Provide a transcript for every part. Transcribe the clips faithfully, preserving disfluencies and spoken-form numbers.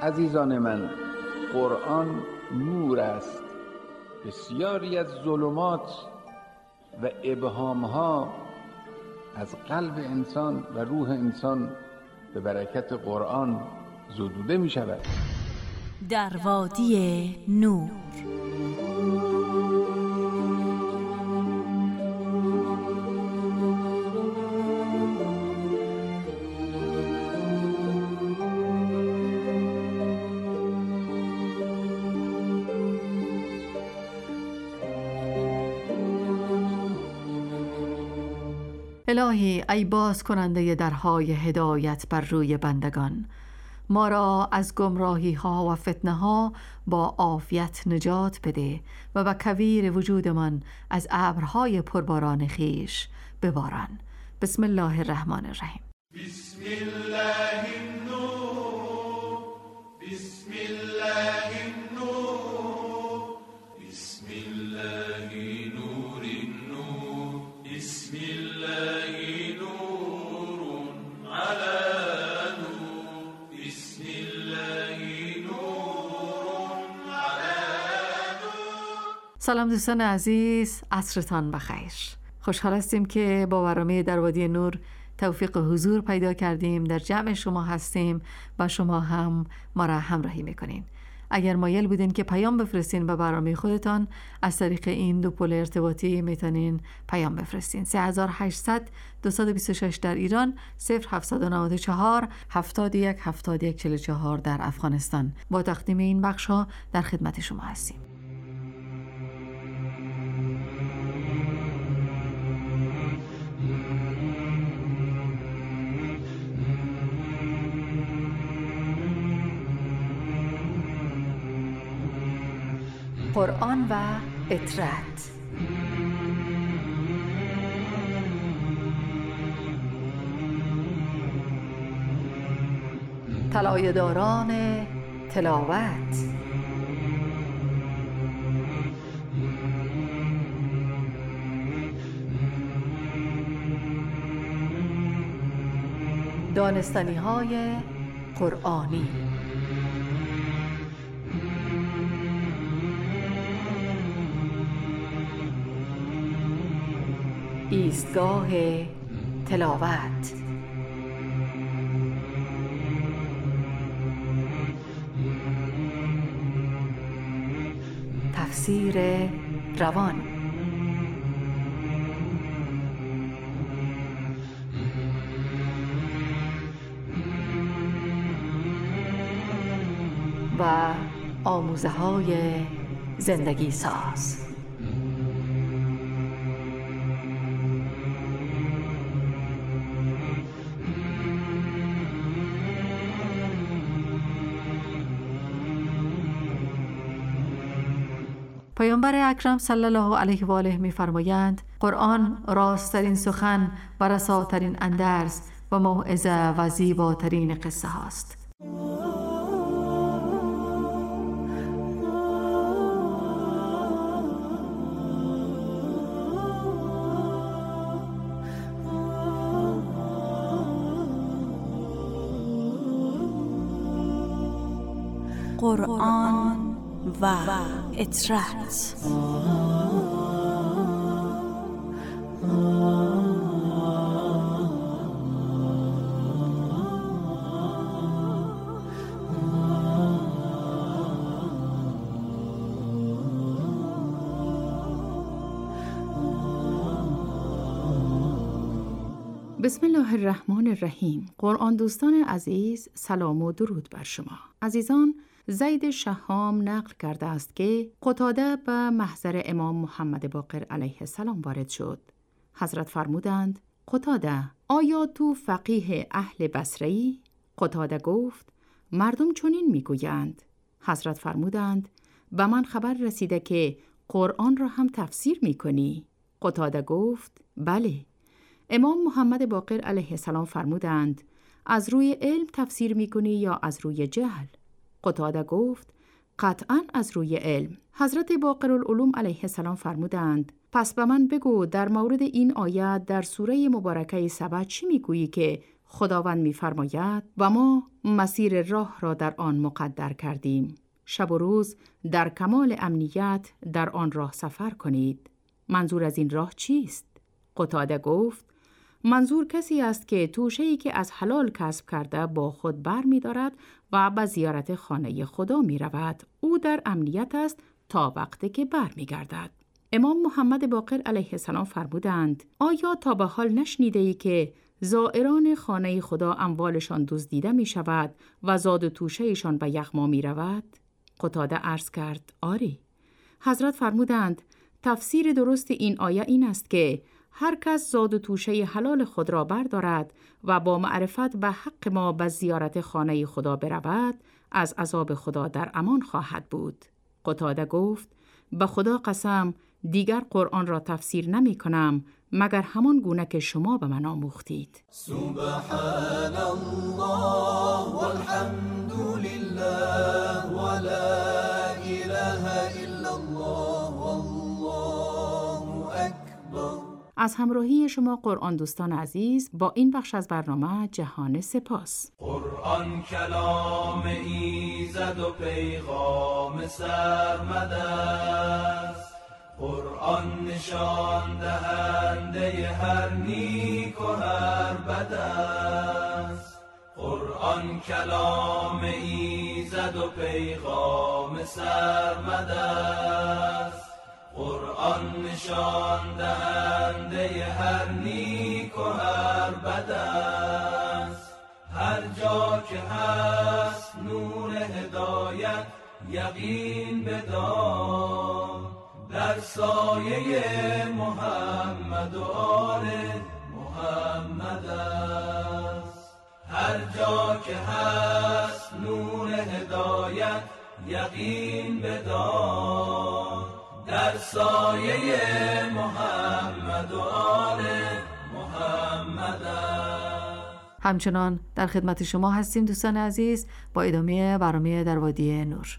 عزیزان من، قرآن نور است. بسیاری از ظلمات و ابهامها از قلب انسان و روح انسان به برکت قرآن زدوده می شود. در وادی نور. الهی ای باز کننده درهای هدایت بر روی بندگان، ما را از گمراهی ها و فتنه ها با عافیت نجات بده و به کویر وجودمان از ابرهای پرباران خیش بباران. بسم الله الرحمن الرحیم. بسم الله النور، بسم الله النور، بسم الله نور النور، بسم الله نور على نور، بسم الله نور على نور. سلام دوستان عزیز، عصرتان بخیر. خوشحال هستیم که با برنامه در وادی نور توفیق حضور پیدا کردیم، در جمع شما هستیم و شما هم ما را همراهی میکنین. اگر مایل بودین که پیام بفرستین به برنامه خودتان، از طریق این دو پل ارتباطی میتونین پیام بفرستین. سه هزار و هشتصد دویست و بیست و شش در ایران، صفر هفتصد و نود و چهار هفتاد و یک هفتاد و یک چهل و چهار در افغانستان. با تقدیم این بخش ها در خدمت شما هستیم. قرآن و اطرت. طلایه‌داران تلاوت. دانستنی‌های قرآنی. ایستگاه تلاوت. تفسیر روان. و آموزه های زندگی ساز. پیامبر اکرم صلی الله علیه و آله می‌فرمایند قرآن راست‌ترین سخن و رساترین اندرز و موعظه و زیباترین قصه هاست. قرآن و اطرت. بسم الله الرحمن الرحیم. قرآن دوستان عزیز، سلام و درود بر شما. عزیزان، زید شهام نقل کرده است که قتاده به محضر امام محمد باقر علیه السلام وارد شد. حضرت فرمودند: قتاده، آیا تو فقیه اهل بصره‌ای؟ قتاده گفت: مردم چنین میگویند. حضرت فرمودند: به من خبر رسیده که قرآن را هم تفسیر میکنی. قتاده گفت: بله. امام محمد باقر علیه السلام فرمودند: از روی علم تفسیر میکنی یا از روی جهل؟ قتاده گفت: قطعاً از روی علم. حضرت باقرالعلوم علیه السلام فرمودند: پس به من بگو در مورد این آیت در سوره مبارکه سبع چی میگویی که خداوند می‌فرماید و ما مسیر راه را در آن مقدر کردیم. شب و روز در کمال امنیت در آن راه سفر کنید. منظور از این راه چیست؟ قتاده گفت منظور کسی است که توشه‌ای که از حلال کسب کرده با خود بر می دارد و به زیارت خانه خدا می رود. او در امنیت است تا وقتی که بر می گردد. امام محمد باقر علیه السلام فرمودند آیا تا به حال نشنیده ای که زائران خانه خدا اموالشان دزدیده می شود و زاد و توشه‌شان به یغما می رود؟ قتاده عرض کرد آری. حضرت فرمودند تفسیر درست این آیه این است که هر کس زاد و توشه حلال خود را بردارد و با معرفت به حق ما به زیارت خانه خدا برود از عذاب خدا در امان خواهد بود. قتاده گفت به خدا قسم دیگر قرآن را تفسیر نمی کنم مگر همان گونه که شما به من آموختید. سبحان الله والحمد لله ولا اله الا الله والله اکبر. از همراهی شما قرآن دوستان عزیز با این بخش از برنامه جهان سپاس. قرآن کلام ایزد و پیغام سرمد است. قرآن نشان دهنده هر نیک و هر بد است. قرآن کلام ایزد و پیغام سرمد است. قرآن نشان دهنده هر نیک و هر بد است. هر جا که هست نور هدایت یقین بدار. در سایه محمد و آل محمد است. هر جا که هست نور هدایت یقین بدار. در سایه محمد و آل محمد است. همچنان در خدمت شما هستیم دوستان عزیز با ادامه برنامه در وادی نور.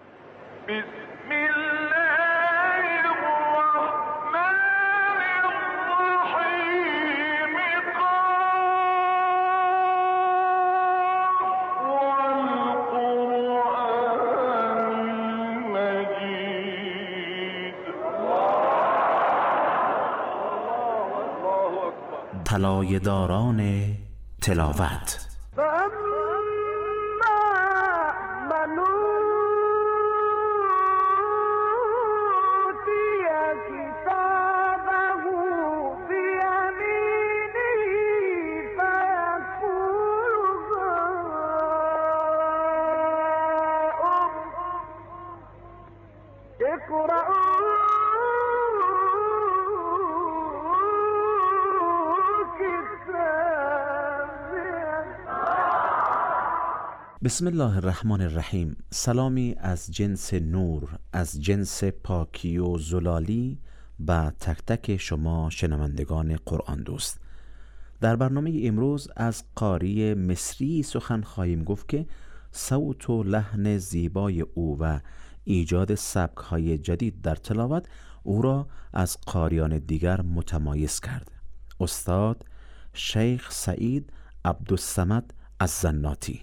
طلایه داران تلاوت. بسم الله الرحمن الرحیم. سلامی از جنس نور، از جنس پاکی و زلالی به تک تک شما شنوندگان قرآن دوست. در برنامه امروز از قاری مصری سخن خواهیم گفت که صوت و لحن زیبای او و ایجاد سبک‌های جدید در تلاوت او را از قاریان دیگر متمایز کرد. استاد شیخ سعید عبدالصمد الزناتی.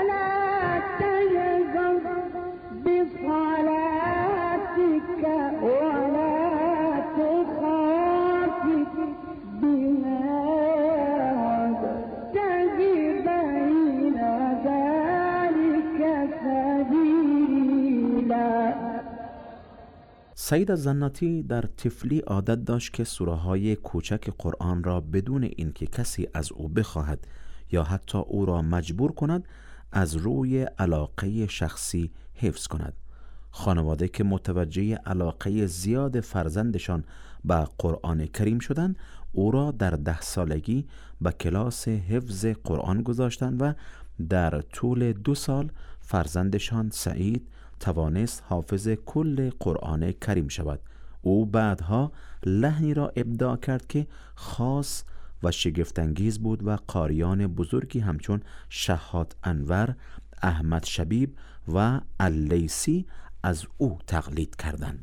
سعید الزناتی در طفلی عادت داشت که سوره‌های کوچک قرآن را بدون اینکه کسی از او بخواهد یا حتی او را مجبور کند از روی علاقه شخصی حفظ کند. خانواده که متوجه علاقه زیاد فرزندشان به قرآن کریم شدند او را در ده سالگی به کلاس حفظ قرآن گذاشتند و در طول دو سال فرزندشان سعید توانست حافظ کل قرآن کریم شود. او بعدها لحنی را ابداع کرد که خاص و شگفت‌انگیز بود و قاریان بزرگی همچون شهاد انور، احمد شبیب و اللیثی از او تقلید کردند.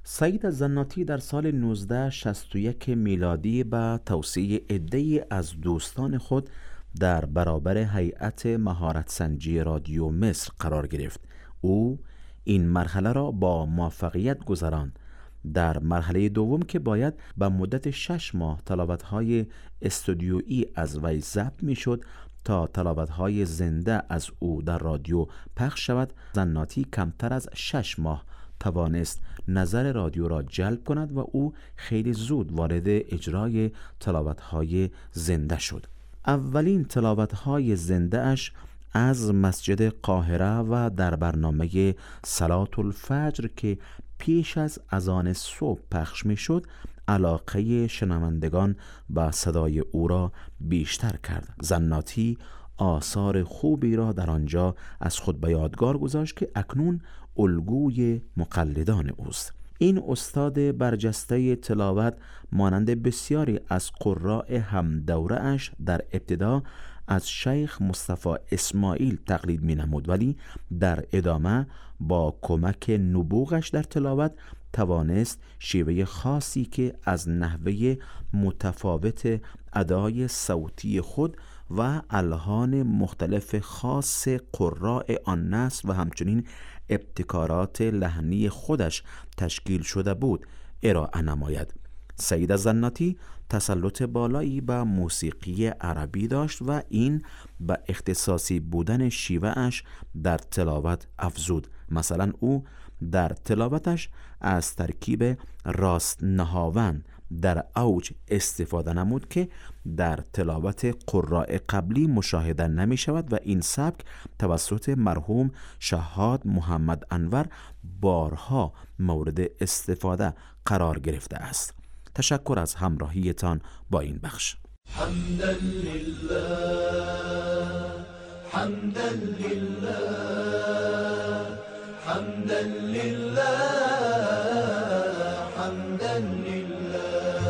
سعید الزناتی در سال نوزده شصت و یک میلادی به توصیه عده‌ای از دوستان خود در برابر هیئت مهارت سنجی رادیو مصر قرار گرفت. او این مرحله را با موفقیت گذراند. در مرحله دوم که باید به مدت شش ماه تلاوت‌های استودیویی از وی ضبط می‌شد تا تلاوت‌های زنده از او در رادیو پخش شود، زناتی کمتر از شش ماه توانست نظر رادیو را جلب کند و او خیلی زود وارد اجرای تلاوت‌های زنده شد. اولین تلاوت‌های زنده اش از مسجد قاهره و در برنامه صلات الفجر که پیش از اذان صبح پخش می شد علاقه شنوندگان به صدای او را بیشتر کرد. زناتی آثار خوبی را در آنجا از خود به یادگار گذاشت که اکنون الگوی مقلدان اوست. این استاد برجسته تلاوت مانند بسیاری از قراء هم دوره اش در ابتدا از شیخ مصطفی اسماعیل تقلید می نمود، ولی در ادامه با کمک نبوغش در تلاوت توانست شیوه خاصی که از نحوه متفاوت ادای صوتی خود و الحان مختلف خاص قراء آن نسل و همچنین ابتکارات لحنی خودش تشکیل شده بود ارائه نماید. سعید الزناتی تسلط بالایی به موسیقی عربی داشت و این به اختصاصی بودن شیوه اش در تلاوت افزود. مثلا او در تلاوتش از ترکیب راست نهاون در اوج استفاده نمود که در تلاوت قراء قبلی مشاهده نمی شود و این سبک توسط مرحوم شهاد محمد انور بارها مورد استفاده قرار گرفته است. تشکر از همراهیتان با این بخش. حمدا لله حمدا لله حمدا لله حمدا لله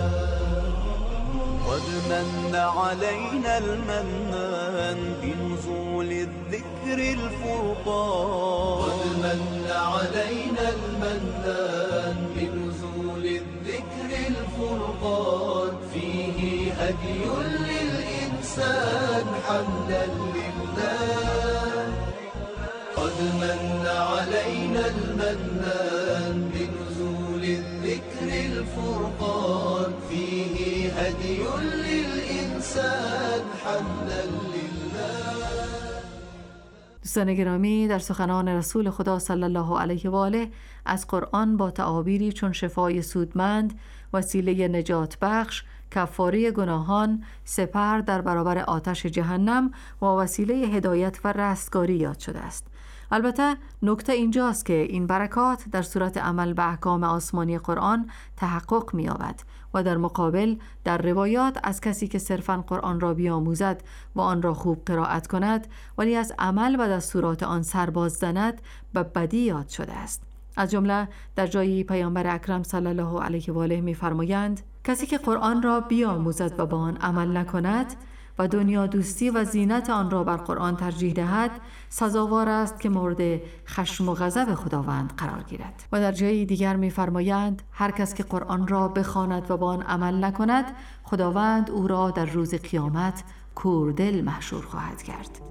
قد من علينا المنان بنزول الذكر الفرقان قد من علينا المنان بنزول الذكر الفرقان فيه هدي للإنسان حمدا لله قد من علينا المنان بنزول الذكر الفرقان فيه هدي للإنسان حمدا لله. دوستان گرامی، در سخنان رسول خدا صلی الله علیه و آله از قرآن با تعابیری چون شفای سودمند، وسیله نجات بخش، کفاره گناهان، سپر در برابر آتش جهنم و وسیله هدایت و رستگاری یاد شده است. البته نکته اینجاست که این برکات در صورت عمل به احکام آسمانی قرآن تحقق می‌یابد و در مقابل در روایات از کسی که صرفاً قرآن را بیاموزد و آن را خوب قرائت کند ولی از عمل و دستورات آن سرباز زند به بدی یاد شده است. از جمله در جایی پیامبر اکرم صلی الله علیه و آله می‌فرمایند کسی که قرآن را بیاموزد و با آن عمل نکند و دنیا دوستی و زینت آن را بر قرآن ترجیح دهد سزاوار است که مورد خشم و غضب خداوند قرار گیرد. و در جای دیگر می‌فرمایند هر کس که قرآن را بخواند و با آن عمل نکند خداوند او را در روز قیامت کوردل محشور خواهد کرد.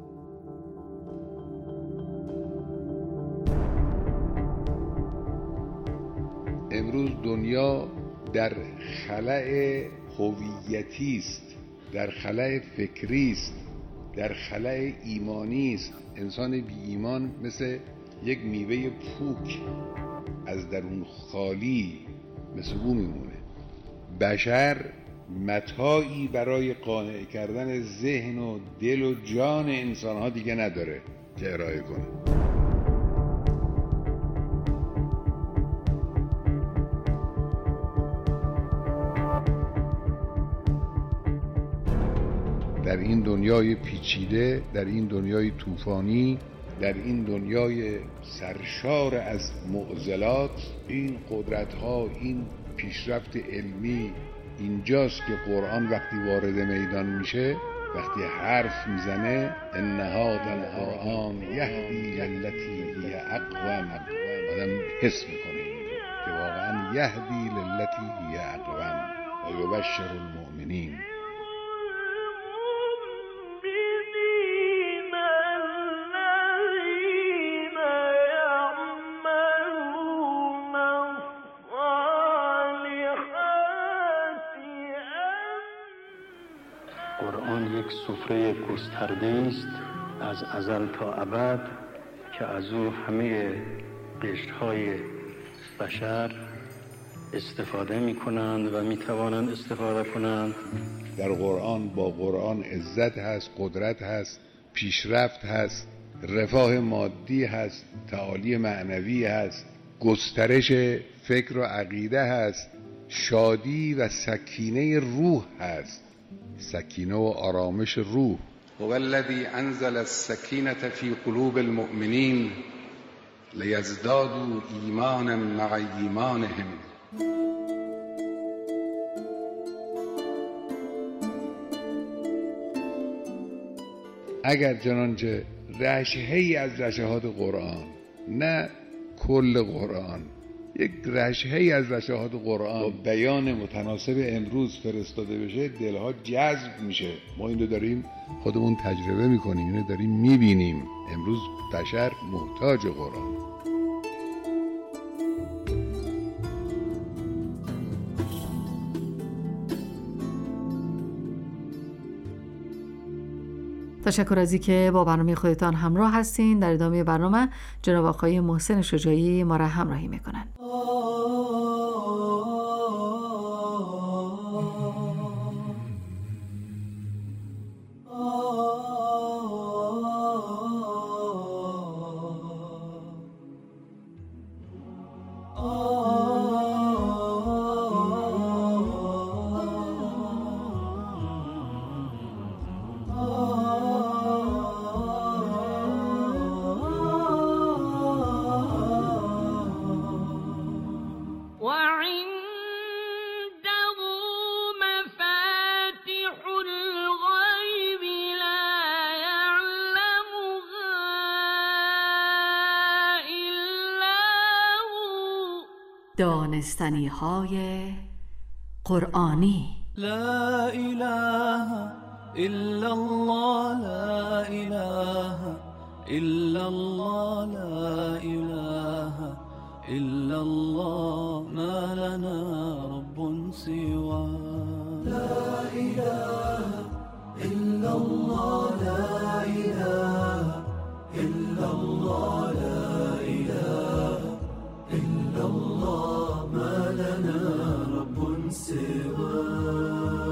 امروز دنیا در خلأ هویتی است، در خلأ فکری است، در خلأ ایمانی است. انسان بی ایمان مثل یک میوه پوک از درون خالی مثل او میمونه. بشر متاعی برای قانع کردن ذهن و دل و جان انسانها دیگه نداره که ارائه کنه. در این دنیای پیچیده، در این دنیای طوفانی، در این دنیای سرشار از معضلات، این قدرت‌ها، این پیشرفت علمی اینجاست که قرآن وقتی وارد میدان میشه، وقتی حرف میزنه ان هذا القرآن یهدی للتی هی اقوم، آدم حس میکنه که واقعا یهدی للتی هی اقوم و یبشر المؤمنین. قرآن یک سفره گسترده است از ازل تا ابد که از او همه قشرهای بشر استفاده می کنند و می توانند استفاده کنند. در قرآن با قرآن عزت هست، قدرت هست، پیشرفت هست، رفاه مادی هست، تعالی معنوی هست، گسترش فکر و عقیده هست، شادی و سکینه روح هست، سکینه و آرامش روح. هو الذی انزل السکینة فی قلوب المؤمنین لیزدادوا ایمانا مع ایمانهم. اگر چنانچه رشحه‌ای از رشحات قرآن، نه کل قرآن، یک رشحه‌ای از رشحات قرآن با بیان متناسب امروز فرستاده بشه، دلها جذب میشه. ما این رو داریم خودمون تجربه میکنیم، اینو داریم میبینیم. امروز بشر محتاج قرآن. تشکر از اینکه با برنامه خودتان همراه هستین. در ادامه برنامه جناب آقای محسن شجاعی ما را همراهی میکنن. دانستنی های قرآنی. لا اله الا الله، لا اله الا الله، لا اله الا الله، ما لنا رب سواه. لا اله الا الله، لا اله الا الله، لا اله الا الله، ما لنا رب سواه.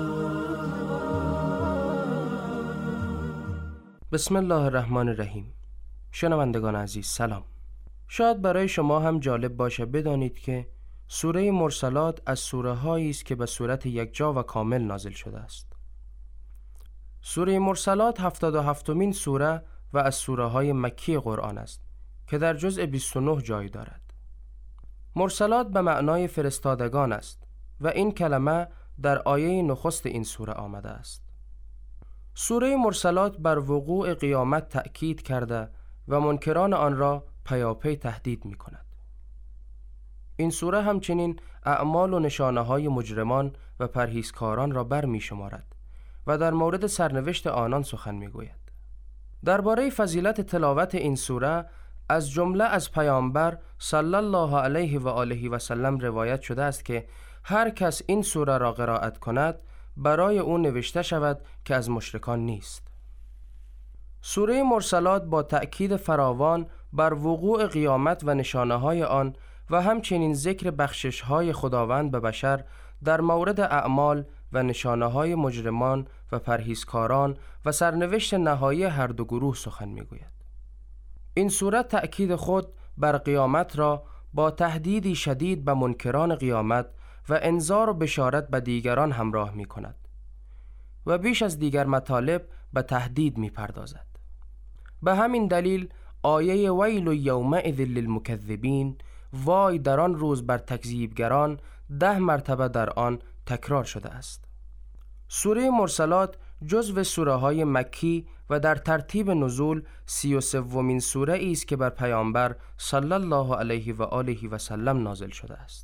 بسم الله الرحمن الرحیم. شنوندگان عزیز سلام. شاید برای شما هم جالب باشه بدانید که سوره مرسلات از سوره هایی است که به صورت یکجا و کامل نازل شده است. سوره مرسلات هفتاد و هفتمین سوره و از سوره های مکی قرآن است که در جزء بیست و نه جای دارد. مرسلات به معنای فرستادگان است و این کلمه در آیه نخست این سوره آمده است. سوره مرسلات بر وقوع قیامت تأکید کرده و منکران آن را پیاپی تهدید می کند. این سوره همچنین اعمال و نشانه های مجرمان و پرهیزکاران را بر می شمارد و در مورد سرنوشت آنان سخن می گوید. درباره فضیلت تلاوت این سوره از جمله از پیامبر صلی الله علیه و آله و سلم روایت شده است که هر کس این سوره را قرائت کند برای او نوشته شود که از مشرکان نیست. سوره مرسلات با تأکید فراوان بر وقوع قیامت و نشانه های آن و همچنین ذکر بخشش های خداوند به بشر در مورد اعمال و نشانه های مجرمان و پرهیزکاران و سرنوشت نهایی هر دو گروه سخن میگوید. این سوره تأکید خود بر قیامت را با تهدیدی شدید به منکران قیامت و انذار و بشارت به دیگران همراه می کند و بیش از دیگر مطالب به تهدید می پردازد. به همین دلیل آیه ویل یومئذ للمکذبین، وای در آن روز بر تکذیبگران، ده مرتبه در آن تکرار شده است. سوره مرسلات جزو سوره های مکی و در ترتیب نزول سی و سومین سوره ای است که بر پیامبر صلی الله علیه و آله و سلم نازل شده است.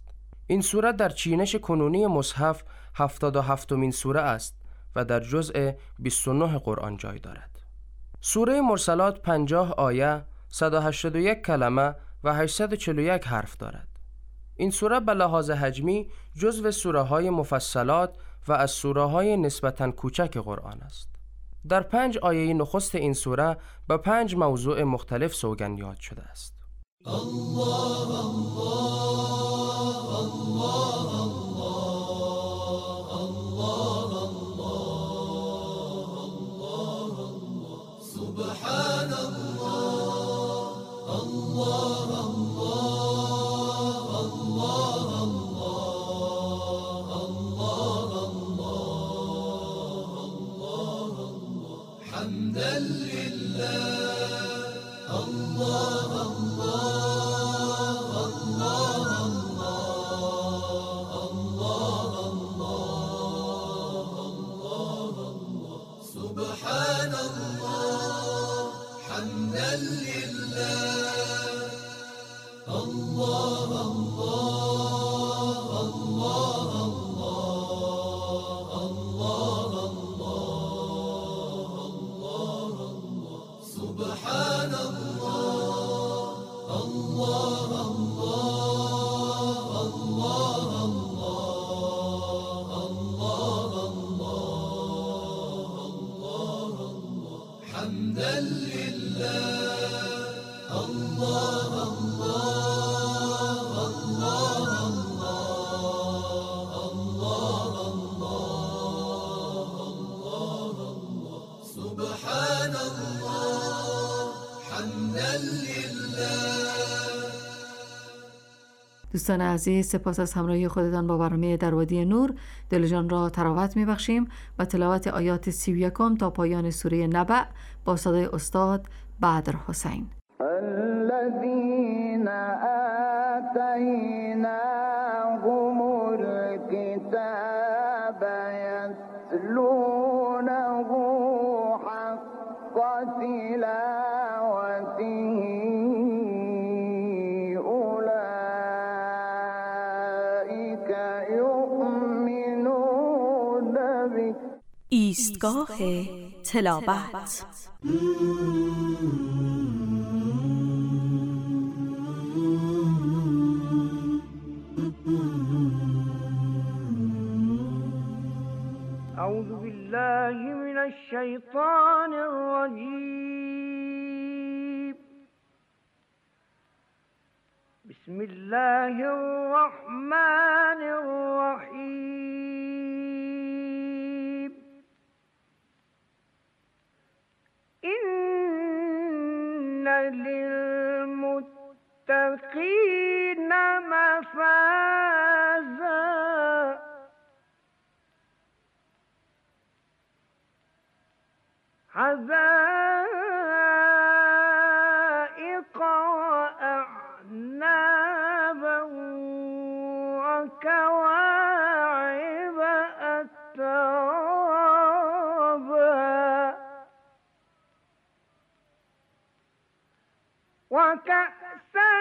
این سوره در چینش کنونی مصحف هفتاد و هفتمین سوره است و در جزء بیست و نه قرآن جای دارد. سوره مرسلات پنجاه آیه، صد و هشتاد و یک کلمه و هشتصد و چهل و یک حرف دارد. این سوره به لحاظ حجمی جزو سوره های مفصلات و از سوره های نسبتاً کوچک قرآن است. در پنج آیه نخست این سوره به پنج موضوع مختلف سوگند یاد شده است. الله الله الله الله الله سبحان الله الله الله الله الله حمدا لله الله دوستان عزیز، سپاس از همراهی خودتان با برنامه در وادی نور. دل جان را تراوت می‌بخشیم و تلاوت آیات سی و یکم تا پایان سوره نبأ با صدای استاد بدر حسین. الذين آتيناهم الكتاب يتلونه حق تلاوته ایستگاه تلاوت. اعوذ بالله من الشیطان الرجیم. بسم الله الرحمن الرحیم. إن للمتقين مفازا حدائق وأعنابا وكواعب أترابا وكأسا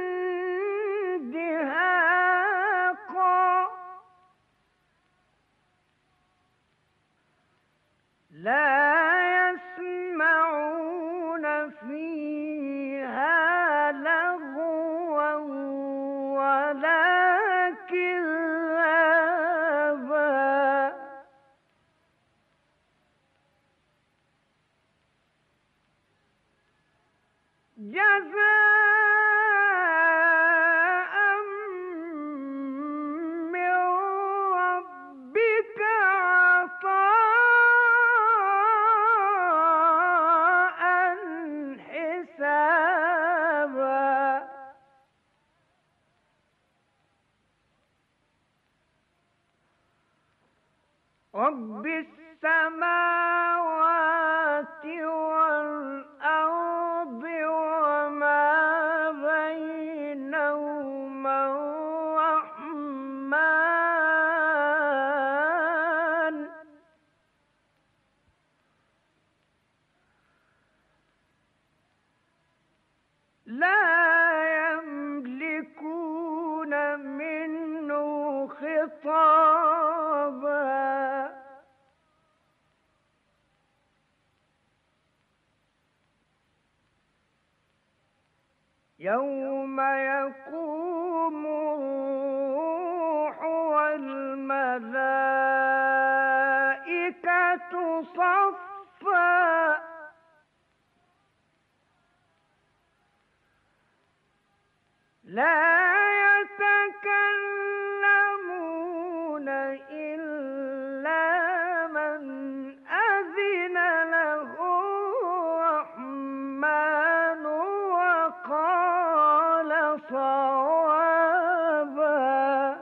دهاقا لا يسمعون فيها لغوا ولا كذابا جزاء من ربك عطاء حسابا رب السماوات والأرض وما خطابا يوم يقوم الروح والملائكة صفا لا يتكلمون إلا من أذن له الرحمن وقال صوابا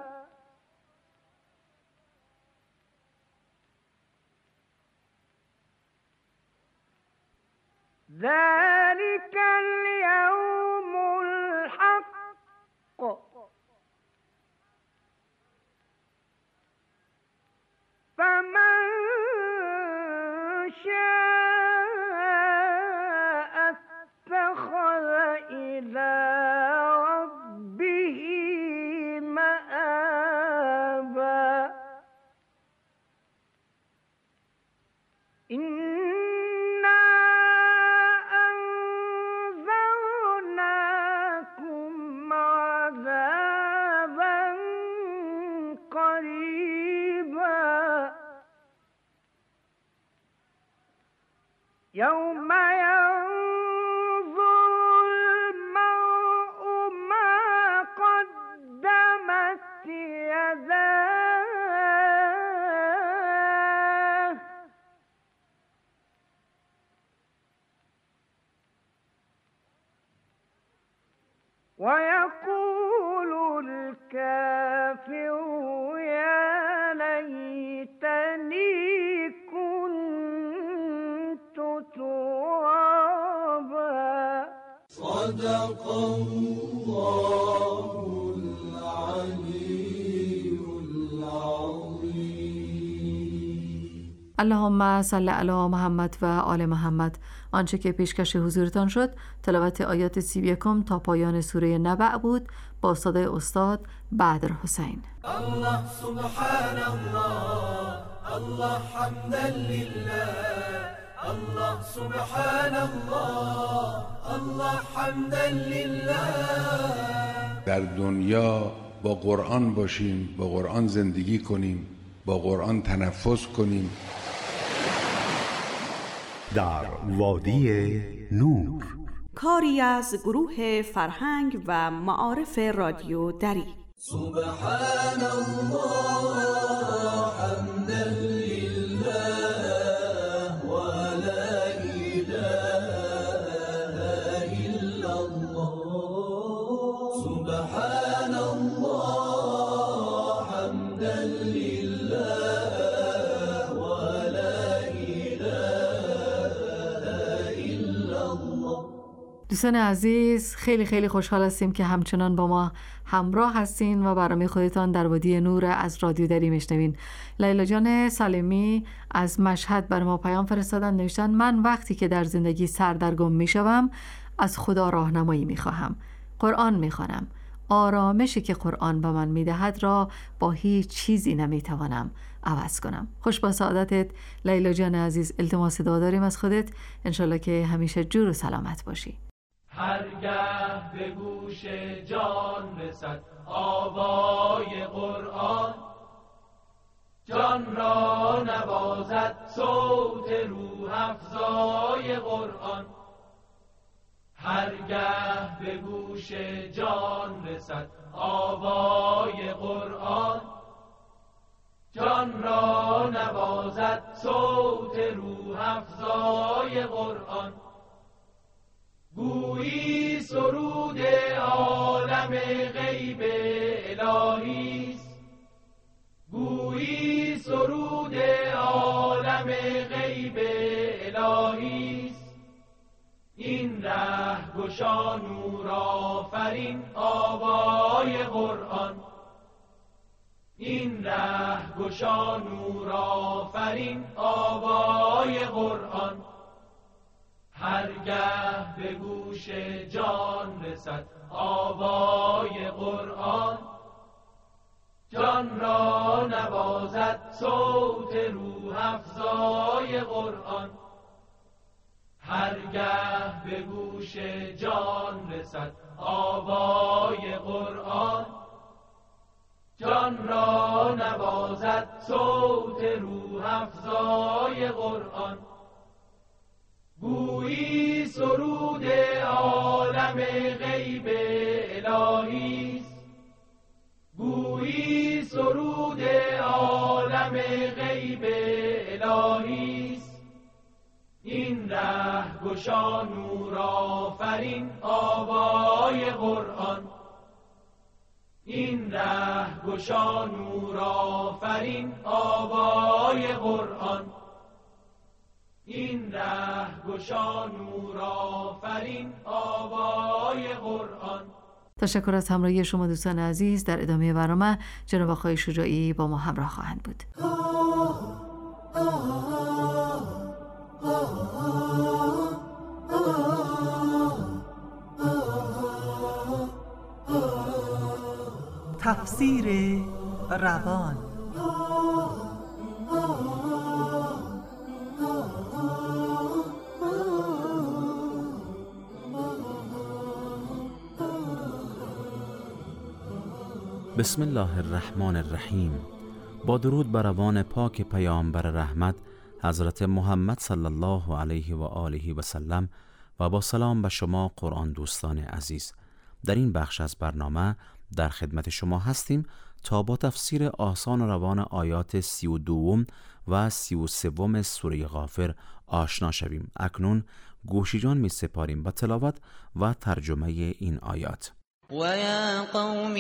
ذلك اليوم الحق فمن شاء اتخذ إلى ربه مآبا إنا أنذرناكم عذابا قريبا يوم ينظر المرء ما قدمت يداه ويقول الكافر يا ليتني كنت ترابا صدق الله العلي العظيم. اللهم صل علی محمد و آل محمد. آنچه که پیشکش حضورتان شد تلاوت آیات سی و یکم تا پایان سوره نبأ بود با صدای استاد بدر حسین. الله سبحان الله الله حمدا لله الله سبحان الله الله حمدا لله. در دنیا با قرآن باشیم، با قرآن زندگی کنیم، با قرآن تنفس کنیم. در وادی نور، کاری از گروه فرهنگ و معارف رادیو دری. سبحان الله حمدا لله و لا اله الا الله. سبحان الله حمدا لله و لا اله الا الله. دوستان عزیز، خیلی خیلی خوشحال هستیم که همچنان با ما همراه هستین و برنامه خودتان در وادی نور از رادیو دری میشنوین. لیلا جان سالمی از مشهد بر ما پیام فرستادن، نوشتن من وقتی که در زندگی سردرگم میشوم از خدا راهنمایی میخواهم. قرآن میخوانم. آرامشی که قرآن به من میدهد را با هیچ چیزی نمیتوانم عوض کنم. خوش با سعادتت لیلا جان عزیز. التماس دعا داریم از خودت، انشالله که همیشه جور و سلامت باشی. هرگه به گوش جان رسد آوای قرآن، جان را نوازد صوت روح افزای قرآن. هرگه به گوش جان رسد آوای قرآن، جان را نوازد صوت روح افزای قرآن. گویی سرود عالم غیب الهیست، گویی سرود عالم غیب الهیست. این ره گشا نور آفرین آوای قرآن، این ره گشا نور آفرین آوای قرآن. هرگه به گوش جان رسد آوای قرآن، جان را نوازد صوت روح افزای قرآن. هرگه به گوش جان رسد آوای قرآن، جان را نوازد صوت روح افزای قرآن. گویی سرود عالم غیب الهیست، گویی سرود عالم غیب الهیست. این ره گشا نور آفرین آوای قرآن، این ره گشا نور آفرین آوای قرآن، این ره گشا نور آفرین آوای قرآن. تشکر از همراهی شما دوستان عزیز. در ادامه برنامه جناب آقای شجاعی با ما همراه خواهند بود. تفسیر روان. بسم الله الرحمن الرحیم. با درود بر روان پاک پیامبر رحمت حضرت محمد صلی الله علیه و آله و سلم و با سلام به شما قرآن دوستان عزیز. در این بخش از برنامه در خدمت شما هستیم تا با تفسیر آسان و روان آیات سی و دوم و سی و سوم سوره غافر آشنا شویم. اکنون گوشی جان می سپاریم با تلاوت و ترجمه این آیات. وَيَا قَوْمِ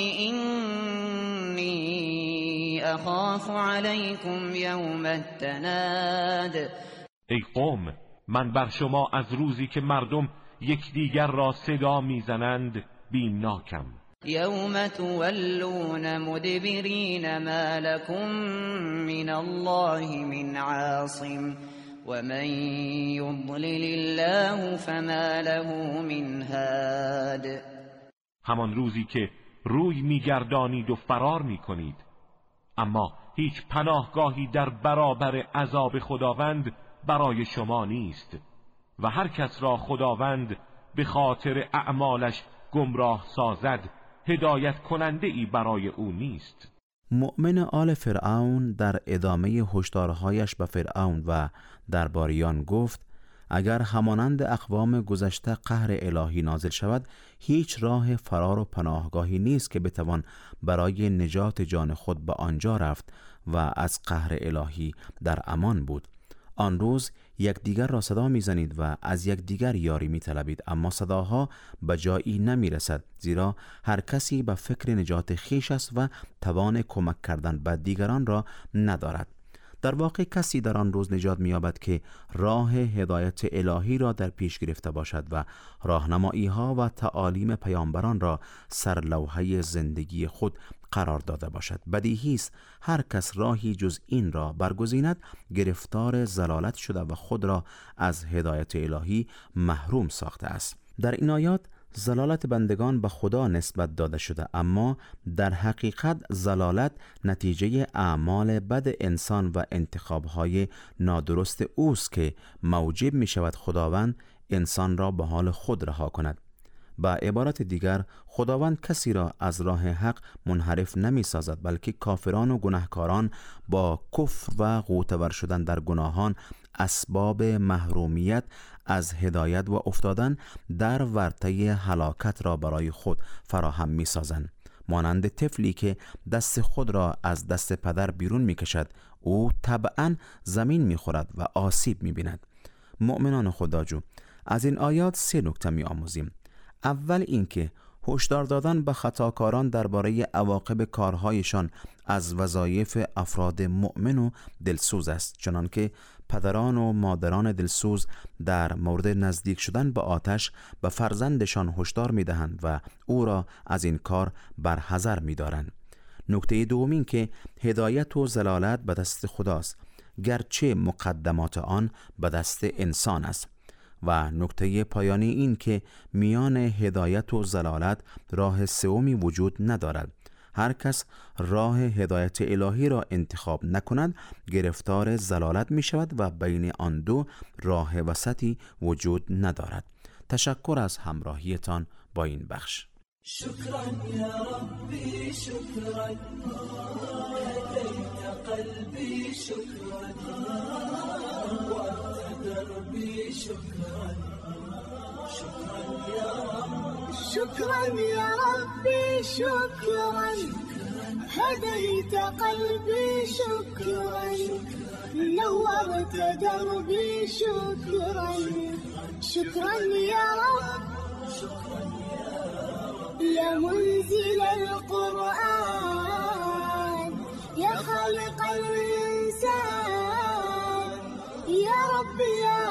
إِنِّي أَخَافُ عَلَيْكُمْ يَوْمَ التَّنَادِ. ای قوم، من بر شما از روزی که مردم یکدیگر را صدا میزنند بیمناکم. یوم تولون مدبرین ما لكم من الله من عاصم ومن یضلل الله فما له من هاد. همان روزی که روی میگردانید و فرار میکنید، اما هیچ پناهگاهی در برابر عذاب خداوند برای شما نیست و هر کس را خداوند به خاطر اعمالش گمراه سازد هدایت کننده ای برای او نیست. مؤمن آل فرعون در ادامه هشدارهایش به فرعون و درباریان گفت اگر همانند اقوام گذشته قهر الهی نازل شود، هیچ راه فرار و پناهگاهی نیست که بتوان برای نجات جان خود به آنجا رفت و از قهر الهی در امان بود. آن روز یکدیگر را صدا میزنید و از یکدیگر یاری میطلبید، اما صداها به جایی نمیرسد، زیرا هر کسی به فکر نجات خویش است و توان کمک کردن به دیگران را ندارد. در واقع کسی در آن روز نجات می‌یابد که راه هدایت الهی را در پیش گرفته باشد و راهنمایی‌ها و تعالیم پیامبران را سرلوحه زندگی خود قرار داده باشد. بدیهی است هر کس راهی جز این را برگزیند گرفتار ضلالت شده و خود را از هدایت الهی محروم ساخته است. در این آیات ضلالت بندگان به خدا نسبت داده شده، اما در حقیقت ضلالت نتیجه اعمال بد انسان و انتخابهای نادرست اوست که موجب می شود خداوند انسان را به حال خود رها کند. به عبارت دیگر خداوند کسی را از راه حق منحرف نمی سازد، بلکه کافران و گناهکاران با کفر و غوطه‌ور شدن در گناهان اسباب محرومیت از هدایت و افتادن در ورطه هلاکت را برای خود فراهم می سازند. مانند طفلی که دست خود را از دست پدر بیرون می کشد، او طبعا زمین می خورد و آسیب می بیند. مؤمنان خداجو، از این آیات سه نکته می آموزیم. اول اینکه هشدار دادن به خطاکاران درباره عواقب کارهایشان از وظایف افراد مؤمن و دلسوز است، چنانکه پدران و مادران دلسوز در مورد نزدیک شدن به آتش به فرزندشان هشدار می‌دهند و او را از این کار برحذر می‌دارند. نکته دوم این که هدایت و ضلالت به دست خداست، گرچه مقدمات آن به دست انسان است. و نکته پایانی این که میان هدایت و ضلالت راه سومی وجود ندارد. هر کس راه هدایت الهی را انتخاب نکند گرفتار ضلالت می شود و بین آن دو راه وسطی وجود ندارد. تشکر از همراهیتان با این بخش. شكرا يا ربي شكرا هديت قلبي شكرا وأنت دربي شكرا شكرا يا رب شكرا يا ربي شكرا هديت قلبي شكرا نورت دربي شكرا شكرا يا رب يا منزل القرآن يا خالق الإنسان يا رب يا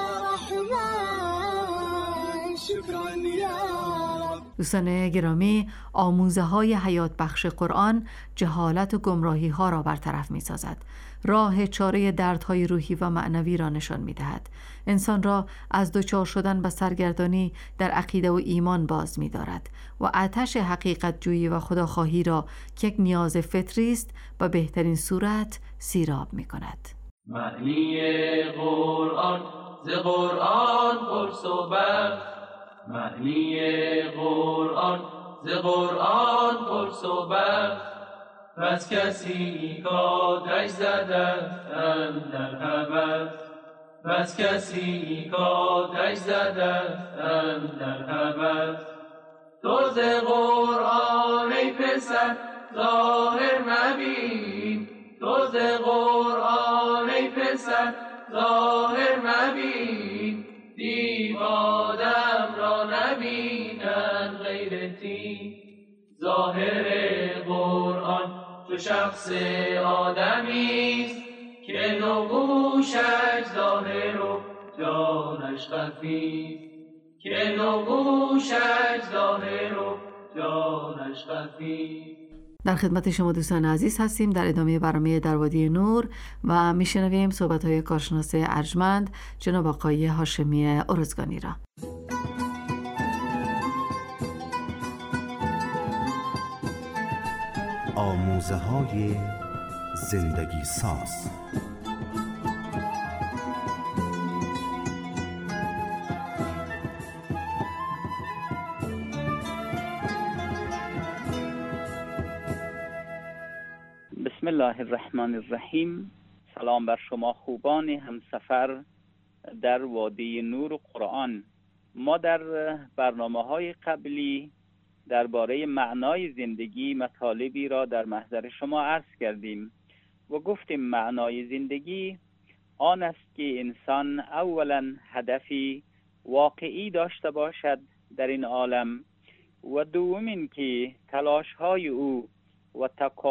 رحمن شكرا يا رب. دوستان گرامی، آموزه های حیات بخش قرآن جهالت و گمراهی ها را برطرف می سازد. راه چاره دردهای روحی و معنوی را نشان می دهد. انسان را از دچار شدن به سرگردانی در عقیده و ایمان باز می دارد و آتش حقیقت جویی و خداخواهی را که یک نیاز فطری است به بهترین صورت سیراب می کند. معنی قرآن ز قرآن پرس و بخش معنی قرآن ز قرآن پرس و بخش پس کسی کاتش زدست اندر هوس پس کسی کاتش زدست اندر هوس تو ز قرآن ای پسر ظاهر مبین تو ز قرآن ای پسر ظاهر مبین دیو آدم را نبینن غیرتی ظاهر قرآن تو شخص آدمیست که نگوشش ظاهر و جانش خفیست که نگوشش ظاهر و جانش خفیست. در خدمت شما دوستان عزیز هستیم در ادامه برنامه در وادی نور و میشنویم صحبت‌های کارشناس ارجمند جناب آقای هاشمی ارزگانی را. آموزه های زندگی ساز. بسم الله الرحمن الرحیم. سلام بر شما خوبان همسفر در وادی نور قرآن. ما در برنامه‌های قبلی درباره معنای زندگی مطالبی را در محضر شما عرض کردیم و گفتیم معنای زندگی آن است که انسان اولا هدفی واقعی داشته باشد در این عالم و دوم این که تلاش‌های او و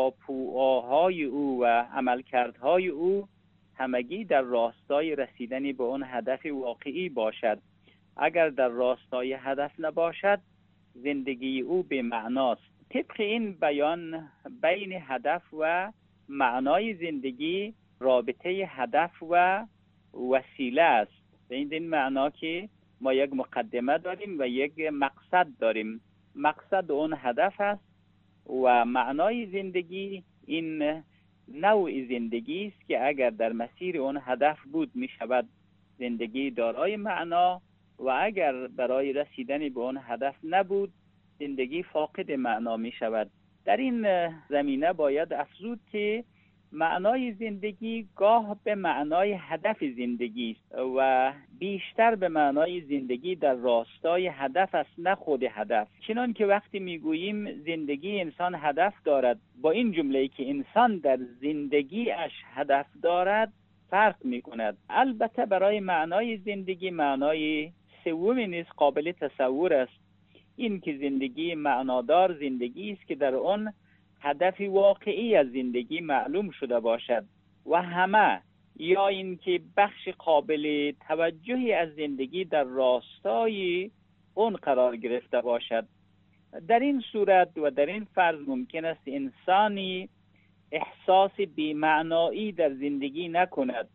تکاپوهای او و عملکردهای او همگی در راستای رسیدن به اون هدف واقعی باشد. اگر در راستای هدف نباشد زندگی او به معناست. طبق این بیان بین هدف و معنای زندگی رابطه هدف و وسیله است. به این معنا که ما یک مقدمه داریم و یک مقصد داریم. مقصد اون هدف است و معنای زندگی این نوع زندگی است که اگر در مسیر اون هدف بود می شود زندگی دارای معنا و اگر برای رسیدن به اون هدف نبود زندگی فاقد معنا می شود. در این زمینه باید افزود که معنای زندگی گاه به معنای هدف زندگی است و بیشتر به معنای زندگی در راستای هدف است نه خود هدف. چنان که وقتی میگوییم زندگی انسان هدف دارد با این جمله که انسان در زندگیش هدف دارد فرق میکند. البته برای معنای زندگی معنای سومی نیز قابل تصور است. این که زندگی معنادار زندگی است که در آن هدف واقعی از زندگی معلوم شده باشد و همه یا اینکه بخش قابل توجهی از زندگی در راستای اون قرار گرفته باشد. در این صورت و در این فرض ممکن است انسانی احساس بی‌معنایی در زندگی نکند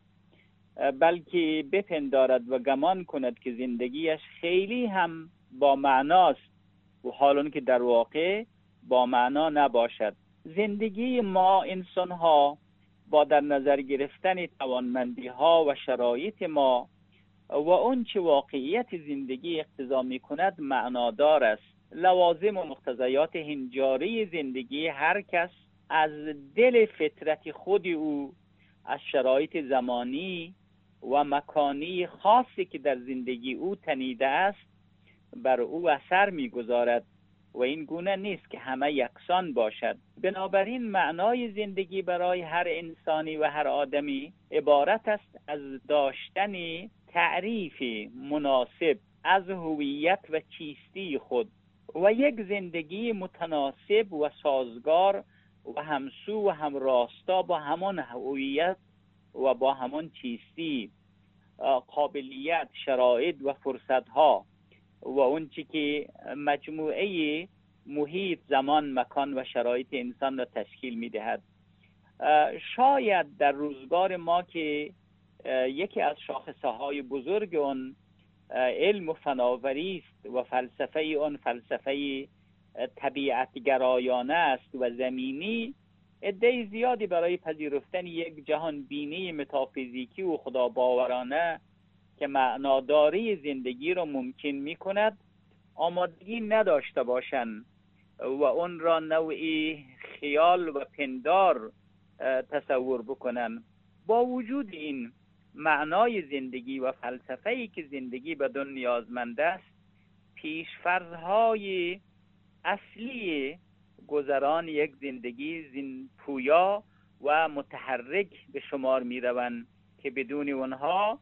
بلکه بپندارد و گمان کند که زندگیش خیلی هم با معناست و حالان که در واقع با معنا نباشد. زندگی ما انسان ها با در نظر گرفتن توانمندی ها و شرایط ما و اون چه واقعیت زندگی اقتضا می کند معنادار است. لوازم و مقتضیات هنجاری زندگی هر کس از دل فطرت خود او، از شرایط زمانی و مکانی خاصی که در زندگی او تنیده است بر او اثر می‌گذارد و این گونه نیست که همه یکسان باشد. بنابراین معنای زندگی برای هر انسانی و هر آدمی عبارت است از داشتن تعریف مناسب از هویت و چیستی خود و یک زندگی متناسب و سازگار و همسو و همراستا با همان هویت و با همان چیستی، قابلیت، شرایط و فرصتها و اون چی که مجموعه محیط، زمان، مکان و شرایط انسان را تشکیل می دهد. شاید در روزگار ما که یکی از شاخصه های بزرگ اون علم و فناوری است و فلسفه اون فلسفه طبیعت گرایانه است و زمینی، عده زیادی برای پذیرفتن یک جهان بینی متافیزیکی و خداباورانه که معناداری زندگی را ممکن می کند آمادگی نداشته باشند و اون را نوعی خیال و پندار تصور بکنند. با وجود این معنای زندگی و فلسفه‌ای که زندگی بدون نیازمند است، پیش‌فرض‌های اصلی گذران یک زندگی زن پویا و متحرک به شمار می روند که بدون اونها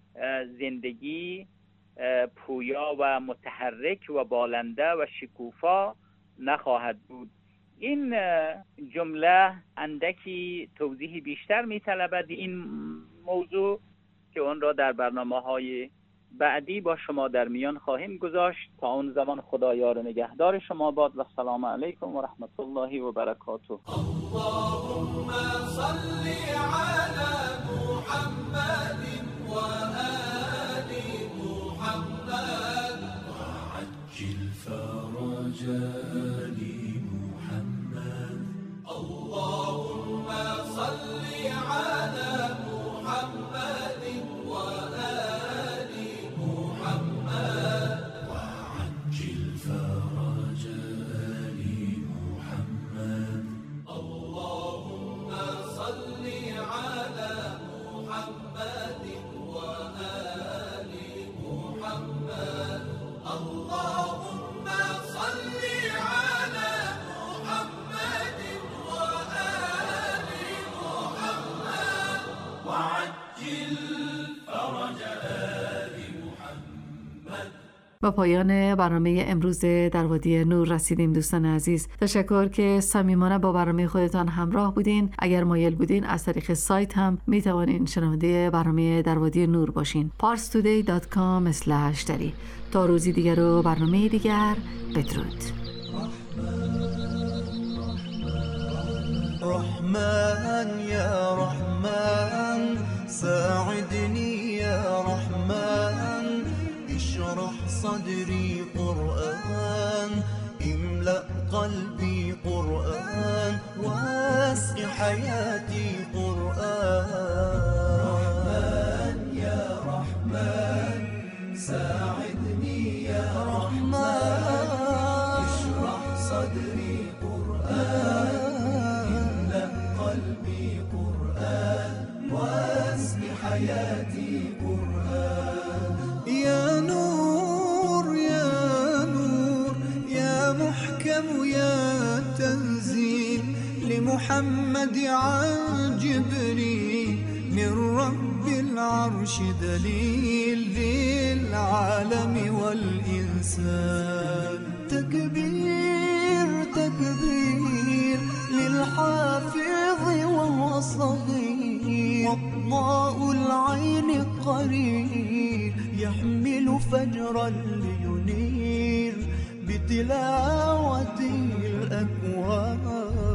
زندگی پویا و متحرک و بالنده و شکوفا نخواهد بود. این جمله اندکی توضیح بیشتر می طلبد این موضوع که اون را در برنامه های بعدی با شما در میان خواهیم گذاشت. تا اون زمان خدایار نگهدار شما باد و السلام علیکم و رحمت الله و برکاته. اللهم صل علی محمد و آل محمد وعجل فرج آل محمد. اللهم صل علی محمد و آل محمد وعجل فرج آل محمد. اللهم صل على محمد وآل محمد. اللهم صل على محمد وآل محمد وعجل فرج آل محمد. با پایان برنامه امروز در وادی نور رسیدیم. دوستان عزیز، تشکر که صمیمانه با برنامه خودتان همراه بودین. اگر مایل بودین از طریق سایت هم می توانین شنونده برنامه در وادی نور باشین. پارس تودی دات کام اسلش دری. تا روزی دیگر و برنامه دیگر، بدرود. رحمن يا رحمن ساعدني يا رحمن اشرح صدري قرآن املأ قلبي قرآن واسق حياتي قرآن. رحمن يا رحمن ساعدني يا رحمن اشرح صدري قرآن املأ قلبي قرآن واسق حياتي قرآن. يا نور يا نور يا محكم يا تنزيل لمحمد عن جبريل من رب العرش دليل للعالم والإنسان. تكبير تكبير للحافظ وهو صغير وضاء العين قرير يحمل فجرا لينير بتلاوته الأكوان.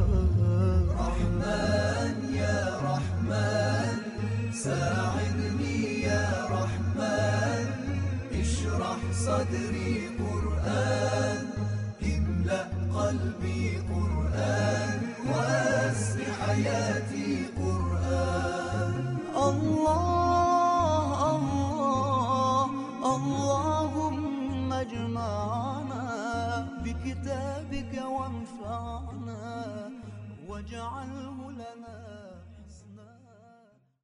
رحمن يا رحمن ساعدني يا رحمن اشرح صدري قرآن املأ قلبي قرآن وأسر حياتي قرآن. الله الله اللهم اجمعنا بكتابك وانفعنا واجعله لنا